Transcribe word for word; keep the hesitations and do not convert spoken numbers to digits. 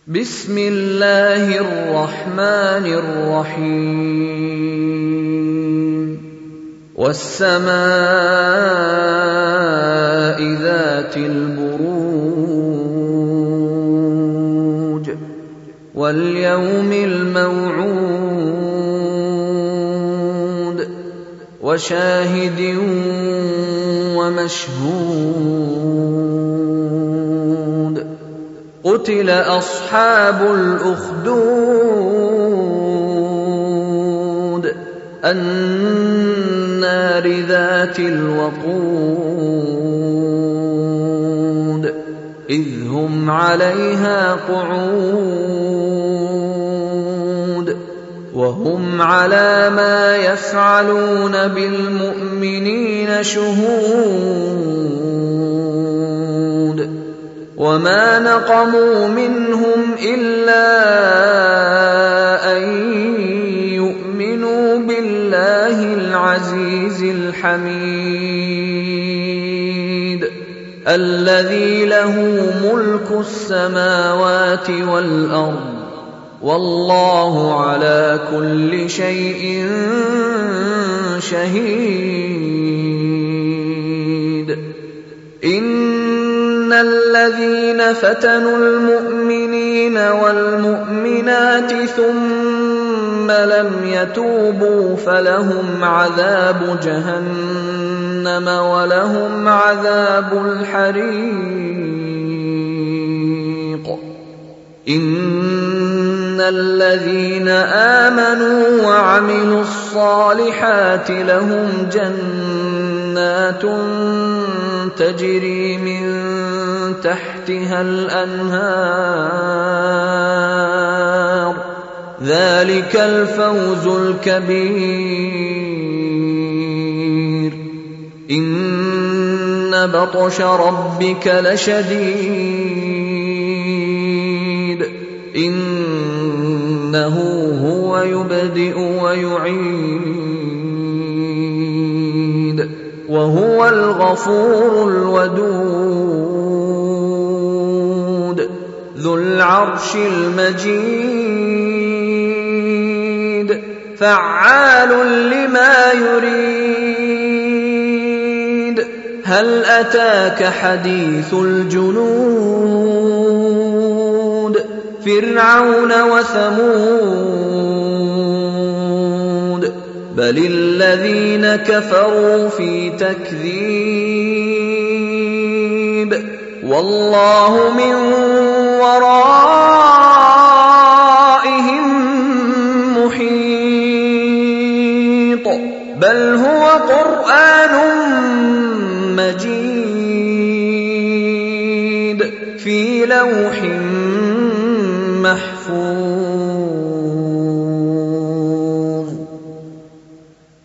بسم الله الرحمن الرحيم والسماء ذات البروج واليوم الموعود وشاهد ومشهود قتل أصحاب الأخدود النار ذات الوقود إذ هم عليها قعود وهم على ما يفعلون بالمؤمنين شهود وما نقموا منهم إلا أن يؤمنوا بالله العزيز الحميد الذي له ملك السماوات والأرض والله على كل شيء شهيد إن الذين فتنوا المؤمنين والمؤمنات ثم لم يتوبوا فلهم عذاب جهنم ولهم عذاب الحريق إن الذين آمنوا وعملوا الصالحات لهم جنات تجري من تحتها الأنهار ذلك الفوز الكبير إن بطش ربك لشديد إنه هو يبدئ ويعيد وهو الغفور الودود ذو العرش المجيد فعال لما يريد هل أتاك حديث الجنود فرعون وثمود بل الذين كفروا في تكذيب والله من ورائهم محيط بل هو قرآن مجيد في لوح محفوظ